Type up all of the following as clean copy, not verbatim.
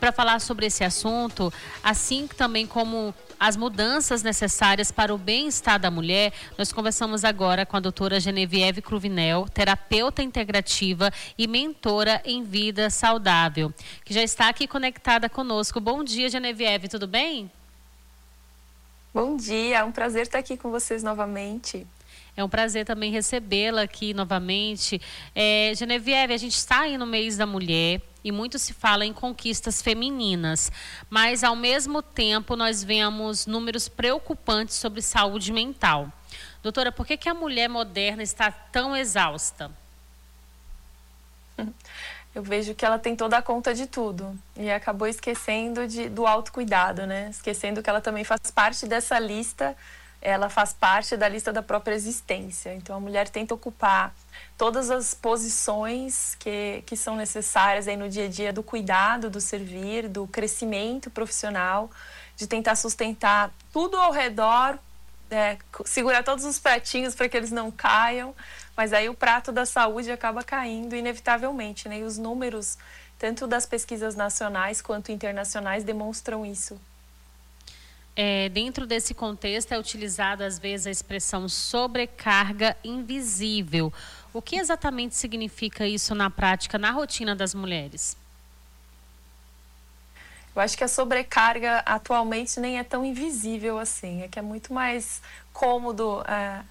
para falar sobre esse assunto, assim também como as mudanças necessárias para o bem-estar da mulher, nós conversamos agora com a doutora Genevieve Cruvinel, terapeuta integrativa e mentora em vida saudável, que já está aqui conectada conosco. Bom dia, Genevieve, tudo bem? Bom dia, é um prazer estar aqui com vocês novamente. É um prazer também recebê-la aqui novamente. Genevieve, a gente está aí no mês da mulher e muito se fala em conquistas femininas, mas ao mesmo tempo nós vemos números preocupantes sobre saúde mental. Doutora, por que a mulher moderna está tão exausta? Eu vejo que ela tem toda a conta de tudo e acabou esquecendo do autocuidado, né? Esquecendo que ela também faz parte dessa lista. Ela faz parte da lista da própria existência. Então, a mulher tenta ocupar todas as posições que são necessárias aí no dia a dia do cuidado, do servir, do crescimento profissional, de tentar sustentar tudo ao redor, segurar todos os pratinhos para que eles não caiam, mas aí o prato da saúde acaba caindo inevitavelmente, né? E os números, tanto das pesquisas nacionais quanto internacionais, demonstram isso. Dentro desse contexto é utilizada às vezes a expressão sobrecarga invisível. O que exatamente significa isso na prática, na rotina das mulheres? Eu acho que a sobrecarga atualmente nem é tão invisível assim, é que é muito mais cômodo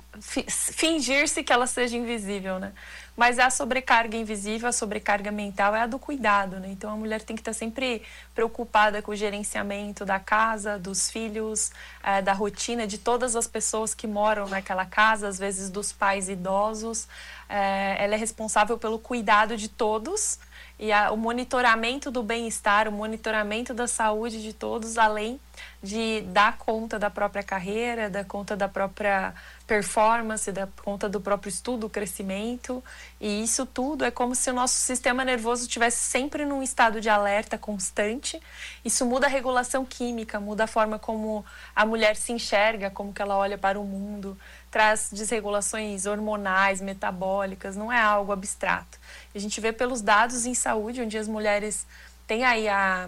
fingir-se que ela seja invisível, né? Mas a sobrecarga invisível, a sobrecarga mental é a do cuidado, né? Então a mulher tem que estar sempre preocupada com o gerenciamento da casa, dos filhos, da rotina de todas as pessoas que moram naquela casa, às vezes dos pais idosos. Ela é responsável pelo cuidado de todos e o monitoramento do bem-estar, o monitoramento da saúde de todos, além de dar conta da própria carreira, dar conta da própria performance, dar conta do próprio estudo, crescimento. E isso tudo é como se o nosso sistema nervoso estivesse sempre num estado de alerta constante. Isso muda a regulação química, muda a forma como a mulher se enxerga, como que ela olha para o mundo, traz desregulações hormonais, metabólicas, não é algo abstrato. A gente vê pelos dados em saúde, onde as mulheres têm aí a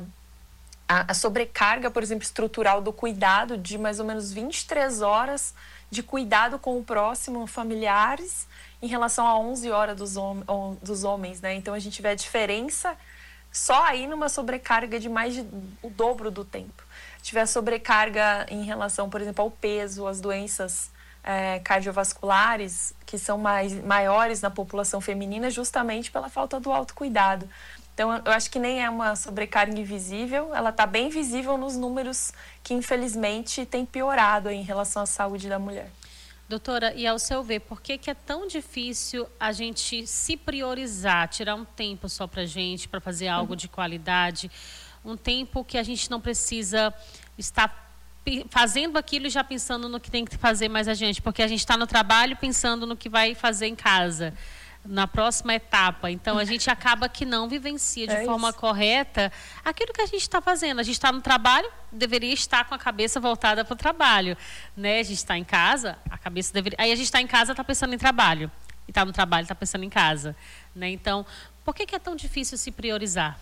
sobrecarga, por exemplo, estrutural do cuidado de mais ou menos 23 horas de cuidado com o próximo, familiares, em relação a 11 horas dos homens, né? Então a gente vê a diferença só aí numa sobrecarga de o dobro do tempo. Tiver a sobrecarga em relação, por exemplo, ao peso, às doenças cardiovasculares, que são maiores na população feminina, justamente pela falta do autocuidado. Então, eu acho que nem é uma sobrecarga invisível, ela está bem visível nos números que, infelizmente, tem piorado em relação à saúde da mulher. Doutora, e ao seu ver, por que é tão difícil a gente se priorizar, tirar um tempo só para a gente, para fazer algo de qualidade, um tempo que a gente não precisa estar fazendo aquilo e já pensando no que tem que fazer mais a gente, porque a gente está no trabalho pensando no que vai fazer em casa, na próxima etapa. Então, a gente acaba que não vivencia de forma correta aquilo que a gente está fazendo. A gente está no trabalho, deveria estar com a cabeça voltada para o trabalho, né? A gente está em casa, a cabeça deveria... Aí a gente está em casa, está pensando em trabalho. E está no trabalho, está pensando em casa, né? Então, por que é tão difícil se priorizar?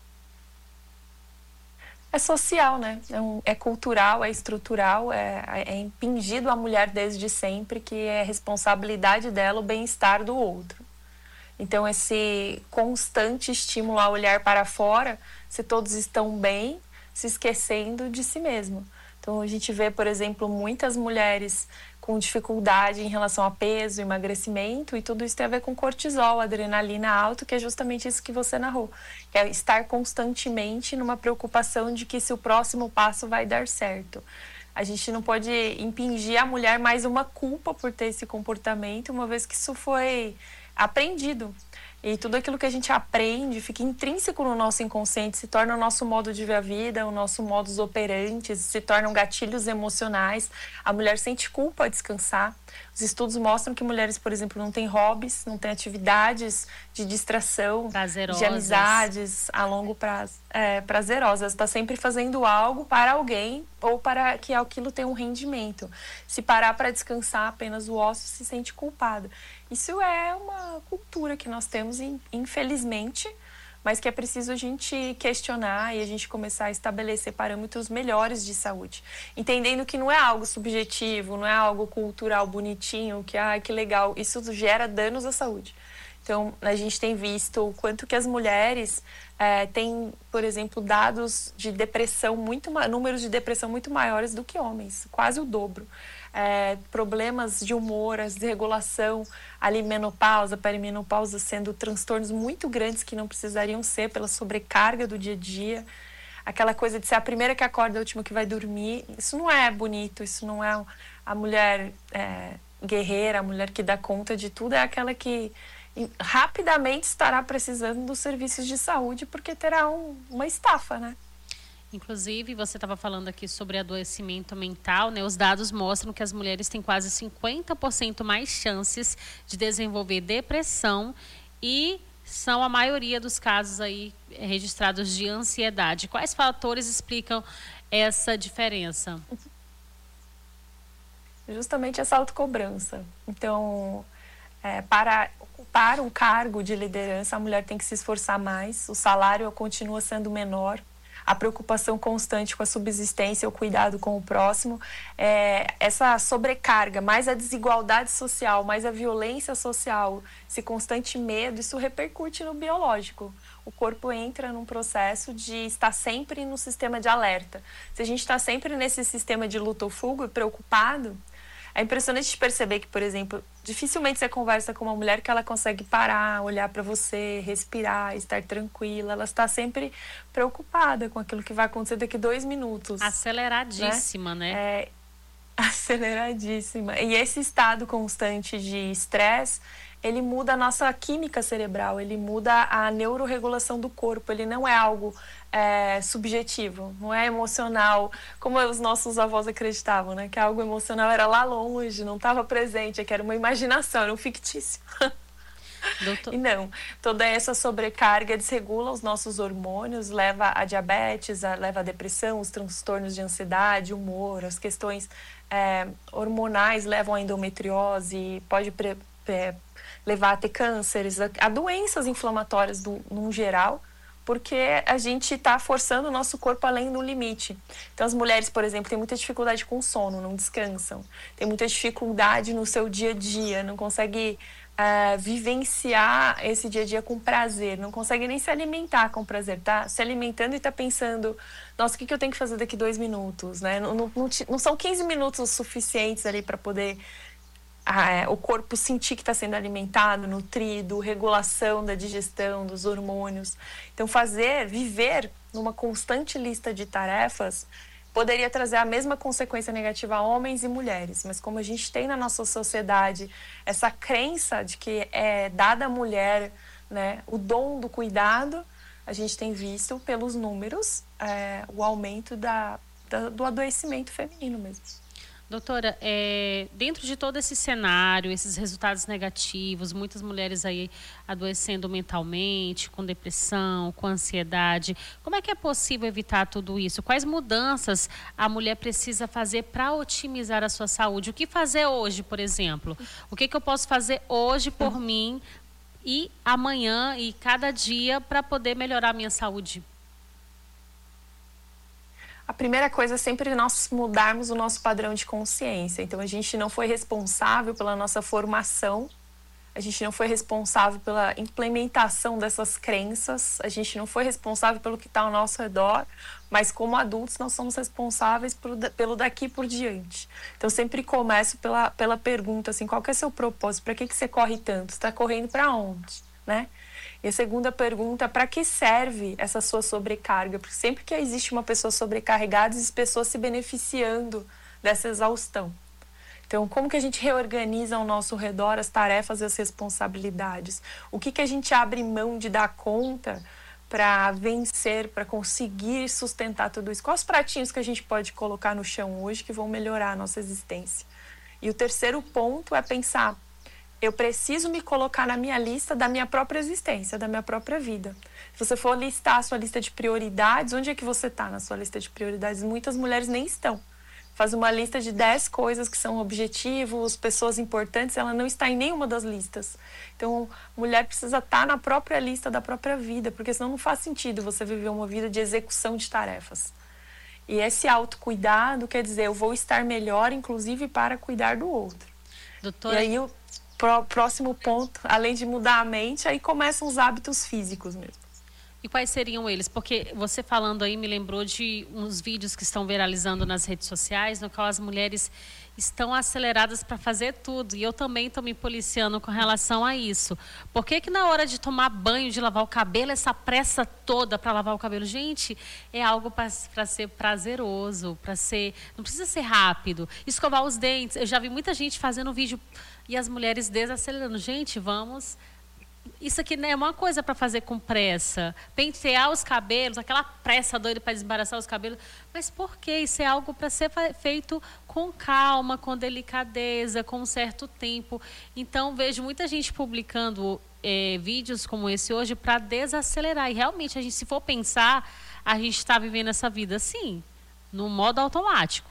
É social, né? É cultural, é estrutural, é impingido à mulher desde sempre que é responsabilidade dela o bem-estar do outro. Então, esse constante estímulo a olhar para fora, se todos estão bem, se esquecendo de si mesmo. Então, a gente vê, por exemplo, muitas mulheres com dificuldade em relação a peso, emagrecimento, e tudo isso tem a ver com cortisol, adrenalina alto, que é justamente isso que você narrou. Que é estar constantemente numa preocupação de que se o próximo passo vai dar certo. A gente não pode impingir à mulher mais uma culpa por ter esse comportamento, uma vez que isso foi aprendido. E tudo aquilo que a gente aprende fica intrínseco no nosso inconsciente, se torna o nosso modo de ver a vida, o nosso modus operandi, se tornam gatilhos emocionais. A mulher sente culpa a descansar. Os estudos mostram que mulheres, por exemplo, não têm hobbies, não têm atividades de distração, prazerosas, de amizades a longo prazo. Prazerosas. Está sempre fazendo algo para alguém ou para que aquilo tenha um rendimento. Se parar para descansar apenas o ócio, se sente culpada. Isso é uma cultura que nós temos, infelizmente, mas que é preciso a gente questionar e a gente começar a estabelecer parâmetros melhores de saúde. Entendendo que não é algo subjetivo, não é algo cultural bonitinho, que, que legal, isso gera danos à saúde. Então, a gente tem visto o quanto que as mulheres têm, por exemplo, dados de depressão, números de depressão muito maiores do que homens, quase o dobro. Problemas de humor, a desregulação, ali menopausa, perimenopausa sendo transtornos muito grandes que não precisariam ser pela sobrecarga do dia a dia. Aquela coisa de ser a primeira que acorda, a última que vai dormir, isso não é bonito, isso não é a mulher guerreira, a mulher que dá conta de tudo, é aquela que rapidamente estará precisando dos serviços de saúde porque terá uma estafa, né? Inclusive, você estava falando aqui sobre adoecimento mental, né? Os dados mostram que as mulheres têm quase 50% mais chances de desenvolver depressão e são a maioria dos casos aí registrados de ansiedade. Quais fatores explicam essa diferença? Justamente essa autocobrança. Então, para ocupar um cargo de liderança, a mulher tem que se esforçar mais, o salário continua sendo menor, a preocupação constante com a subsistência, o cuidado com o próximo, essa sobrecarga, mais a desigualdade social, mais a violência social, esse constante medo, isso repercute no biológico. O corpo entra num processo de estar sempre no sistema de alerta. Se a gente está sempre nesse sistema de luta ou fuga, preocupado, é impressionante perceber que, por exemplo, dificilmente você conversa com uma mulher que ela consegue parar, olhar para você, respirar, estar tranquila. Ela está sempre preocupada com aquilo que vai acontecer daqui 2 minutos. Aceleradíssima, né? Aceleradíssima. E esse estado constante de estresse, ele muda a nossa química cerebral, ele muda a neurorregulação do corpo. Ele não é algo subjetivo, não é emocional, como os nossos avós acreditavam, né? Que algo emocional era lá longe, não estava presente, que era uma imaginação, era um fictício. E não, toda essa sobrecarga desregula os nossos hormônios, leva a diabetes, leva a depressão, os transtornos de ansiedade, humor, as questões hormonais levam à endometriose, pode levar a ter cânceres, a doenças inflamatórias num geral, porque a gente está forçando o nosso corpo além do limite. Então, as mulheres, por exemplo, têm muita dificuldade com sono, não descansam. Tem muita dificuldade no seu dia a dia, não consegue vivenciar esse dia a dia com prazer, não consegue nem se alimentar com prazer. Tá se alimentando e tá pensando, nossa, o que eu tenho que fazer daqui 2 minutos? Né? Não são 15 minutos suficientes ali para poder o corpo sentir que está sendo alimentado, nutrido, regulação da digestão, dos hormônios. Então, viver numa constante lista de tarefas poderia trazer a mesma consequência negativa a homens e mulheres. Mas como a gente tem na nossa sociedade essa crença de que é dada à mulher, né, o dom do cuidado, a gente tem visto pelos números o aumento do adoecimento feminino mesmo. Doutora, dentro de todo esse cenário, esses resultados negativos, muitas mulheres aí adoecendo mentalmente, com depressão, com ansiedade, como é que é possível evitar tudo isso? Quais mudanças a mulher precisa fazer para otimizar a sua saúde? O que fazer hoje, por exemplo? O que eu posso fazer hoje por mim e amanhã e cada dia para poder melhorar a minha saúde? A primeira coisa é sempre nós mudarmos o nosso padrão de consciência. Então, a gente não foi responsável pela nossa formação, a gente não foi responsável pela implementação dessas crenças, a gente não foi responsável pelo que está ao nosso redor, mas como adultos nós somos responsáveis pelo daqui por diante. Então, sempre começo pela pergunta, assim, qual que é seu propósito? Para que você corre tanto? Você está correndo para onde? Né? E a segunda pergunta, para que serve essa sua sobrecarga? Porque sempre que existe uma pessoa sobrecarregada, existe pessoas se beneficiando dessa exaustão. Então, como que a gente reorganiza ao nosso redor as tarefas e as responsabilidades? O que a gente abre mão de dar conta para vencer, para conseguir sustentar tudo isso? Quais os pratinhos que a gente pode colocar no chão hoje que vão melhorar a nossa existência? E o terceiro ponto é pensar, eu preciso me colocar na minha lista da minha própria existência, da minha própria vida. Se você for listar a sua lista de prioridades, onde é que você está na sua lista de prioridades? Muitas mulheres nem estão. faz uma lista de 10 coisas que são objetivos, pessoas importantes, ela não está em nenhuma das listas. Então, a mulher precisa estar na própria lista da própria vida, porque senão não faz sentido você viver uma vida de execução de tarefas. E esse autocuidado quer dizer, eu vou estar melhor, inclusive, para cuidar do outro. Doutora... E aí, o próximo ponto, além de mudar a mente, aí começam os hábitos físicos mesmo. E quais seriam eles? Porque você falando aí me lembrou de uns vídeos que estão viralizando nas redes sociais, no qual as mulheres estão aceleradas para fazer tudo. E eu também estou me policiando com relação a isso. Por que na hora de tomar banho, de lavar o cabelo, essa pressa toda para lavar o cabelo? Gente, é algo para ser prazeroso, para ser... Não precisa ser rápido. Escovar os dentes. Eu já vi muita gente fazendo vídeo e as mulheres desacelerando. Gente, vamos... Isso aqui não é uma coisa para fazer com pressa. Pentear os cabelos, aquela pressa doida para desembaraçar os cabelos. Mas por quê? Isso é algo para ser feito com calma, com delicadeza, com um certo tempo. Então, vejo muita gente publicando vídeos como esse hoje para desacelerar. E realmente, a gente, se for pensar, a gente está vivendo essa vida assim, no modo automático.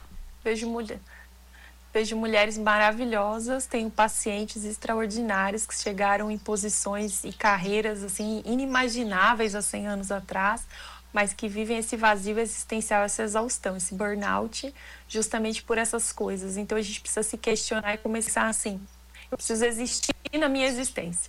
Vejo mulheres maravilhosas, tenho pacientes extraordinários que chegaram em posições e carreiras assim inimagináveis há 100 anos atrás, mas que vivem esse vazio existencial, essa exaustão, esse burnout, justamente por essas coisas. Então a gente precisa se questionar e começar assim, eu preciso existir na minha existência,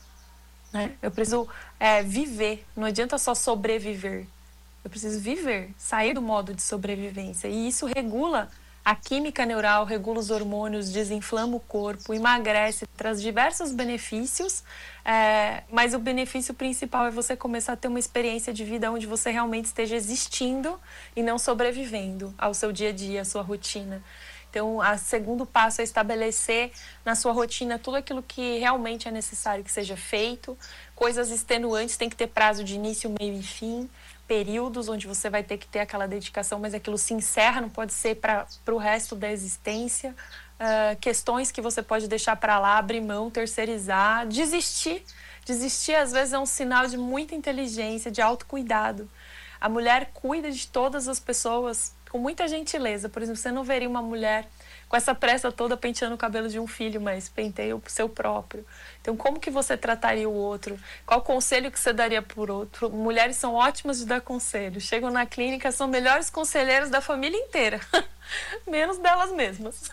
né? Eu preciso viver, não adianta só sobreviver, eu preciso viver, sair do modo de sobrevivência, e isso regula a química neural, regula os hormônios, desinflama o corpo, emagrece, traz diversos benefícios, mas o benefício principal é você começar a ter uma experiência de vida onde você realmente esteja existindo e não sobrevivendo ao seu dia a dia, à sua rotina. Então, o segundo passo é estabelecer na sua rotina tudo aquilo que realmente é necessário que seja feito. Coisas extenuantes têm que ter prazo de início, meio e fim. Períodos onde você vai ter que ter aquela dedicação, mas aquilo se encerra, não pode ser para o resto da existência. Questões que você pode deixar para lá, abrir mão, terceirizar, desistir. Desistir, às vezes, é um sinal de muita inteligência, de autocuidado. A mulher cuida de todas as pessoas com muita gentileza. Por exemplo, você não veria uma mulher com essa pressa toda penteando o cabelo de um filho, mas penteia o seu próprio. Então, como que você trataria o outro? Qual conselho que você daria por outro? Mulheres são ótimas de dar conselho. Chegam na clínica, são melhores conselheiras da família inteira. Menos delas mesmas.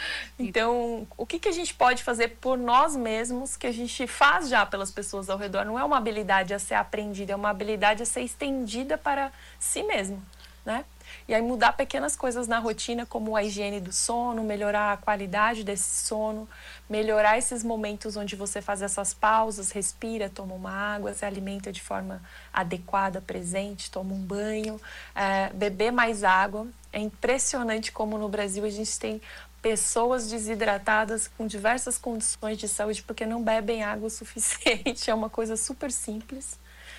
Então, o que a gente pode fazer por nós mesmos, que a gente faz já pelas pessoas ao redor? Não é uma habilidade a ser aprendida, é uma habilidade a ser estendida para si mesmo, né? E aí mudar pequenas coisas na rotina, como a higiene do sono, melhorar a qualidade desse sono, melhorar esses momentos onde você faz essas pausas, respira, toma uma água, se alimenta de forma adequada, presente, toma um banho, beber mais água. É impressionante como no Brasil a gente tem pessoas desidratadas com diversas condições de saúde porque não bebem água o suficiente. É uma coisa super simples.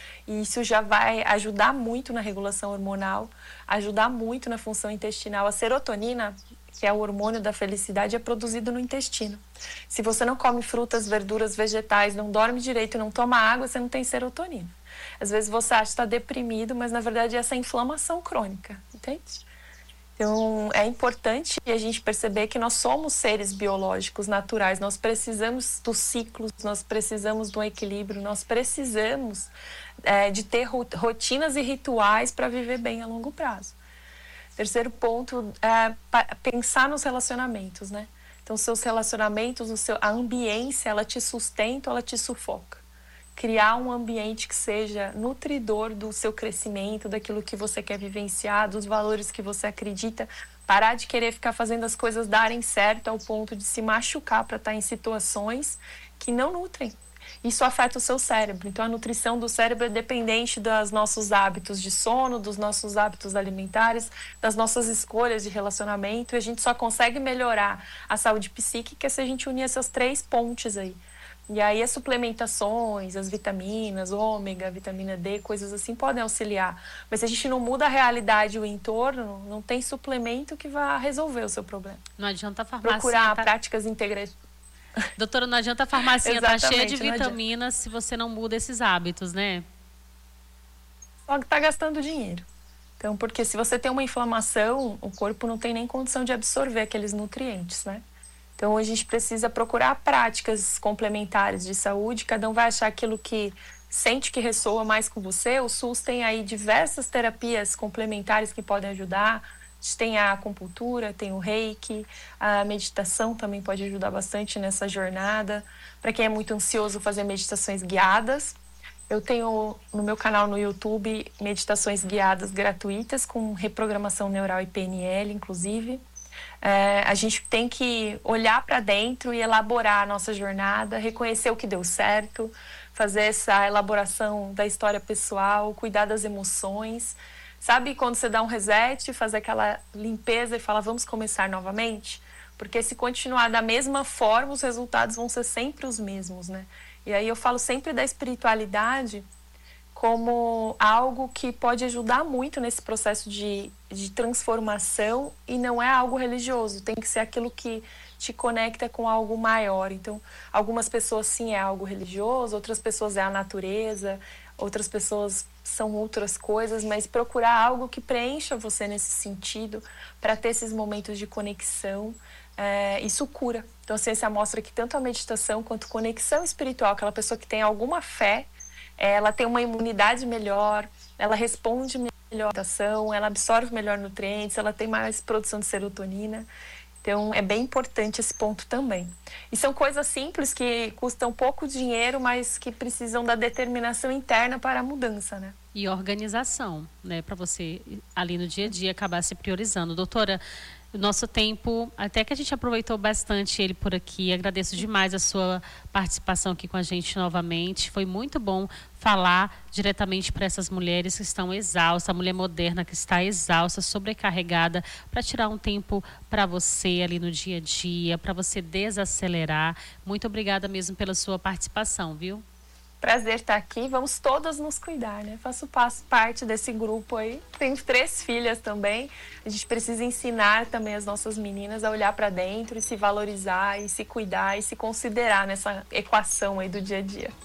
E isso já vai ajudar muito na regulação hormonal, ajudar muito na função intestinal. A serotonina, que é o hormônio da felicidade, é produzido no intestino. Se você não come frutas, verduras, vegetais, não dorme direito, não toma água, você não tem serotonina. Às vezes você acha que está deprimido, mas na verdade é essa inflamação crônica, entende? Então, é importante a gente perceber que nós somos seres biológicos naturais, nós precisamos dos ciclos, nós precisamos do equilíbrio, nós precisamos de ter rotinas e rituais para viver bem a longo prazo. Terceiro ponto é pensar nos relacionamentos, né? Então, seus relacionamentos, a ambiência, ela te sustenta, ela te sufoca. Criar um ambiente que seja nutridor do seu crescimento, daquilo que você quer vivenciar, dos valores que você acredita. Parar de querer ficar fazendo as coisas darem certo ao ponto de se machucar para estar em situações que não nutrem. Isso afeta o seu cérebro. Então, a nutrição do cérebro é dependente dos nossos hábitos de sono, dos nossos hábitos alimentares, das nossas escolhas de relacionamento. E a gente só consegue melhorar a saúde psíquica se a gente unir essas 3 pontes aí. E aí as suplementações, as vitaminas, ômega, vitamina D, coisas assim podem auxiliar. Mas se a gente não muda a realidade e o entorno, não tem suplemento que vá resolver o seu problema. Não adianta a farmácia... Procurar práticas integrativas. Doutora, não adianta a farmácia estar cheia de vitaminas se você não muda esses hábitos, né? Só que está gastando dinheiro. Então, porque se você tem uma inflamação, o corpo não tem nem condição de absorver aqueles nutrientes, né? Então, a gente precisa procurar práticas complementares de saúde. Cada um vai achar aquilo que sente que ressoa mais com você. O SUS tem aí diversas terapias complementares que podem ajudar. A gente tem a acupuntura, tem o reiki, a meditação também pode ajudar bastante nessa jornada. Para quem é muito ansioso, fazer meditações guiadas. Eu tenho no meu canal no YouTube meditações guiadas gratuitas com reprogramação neural e PNL, inclusive. A gente tem que olhar para dentro e elaborar a nossa jornada, reconhecer o que deu certo, fazer essa elaboração da história pessoal, cuidar das emoções. Sabe quando você dá um reset, fazer aquela limpeza e fala, vamos começar novamente? Porque se continuar da mesma forma, os resultados vão ser sempre os mesmos, né? E aí eu falo sempre da espiritualidade como algo que pode ajudar muito nesse processo de transformação, e não é algo religioso, tem que ser aquilo que te conecta com algo maior. Então, algumas pessoas sim é algo religioso, outras pessoas é a natureza, outras pessoas são outras coisas, mas procurar algo que preencha você nesse sentido, para ter esses momentos de conexão, isso cura. Então, a ciência mostra que tanto a meditação quanto conexão espiritual, aquela pessoa que tem alguma fé, ela tem uma imunidade melhor, ela responde melhor à alimentação, ela absorve melhor nutrientes, ela tem mais produção de serotonina. Então, é bem importante esse ponto também. E são coisas simples que custam pouco dinheiro, mas que precisam da determinação interna para a mudança, né? E organização, né? Para você, ali no dia a dia, acabar se priorizando. Doutora, o nosso tempo, até que a gente aproveitou bastante ele por aqui. Agradeço demais a sua participação aqui com a gente novamente. Foi muito bom falar diretamente para essas mulheres que estão exaustas, a mulher moderna que está exausta, sobrecarregada, para tirar um tempo para você ali no dia a dia, para você desacelerar. Muito obrigada mesmo pela sua participação, viu? Prazer estar aqui. Vamos todas nos cuidar, né? Faço parte desse grupo aí. Tenho 3 filhas também. A gente precisa ensinar também as nossas meninas a olhar para dentro e se valorizar e se cuidar e se considerar nessa equação aí do dia a dia.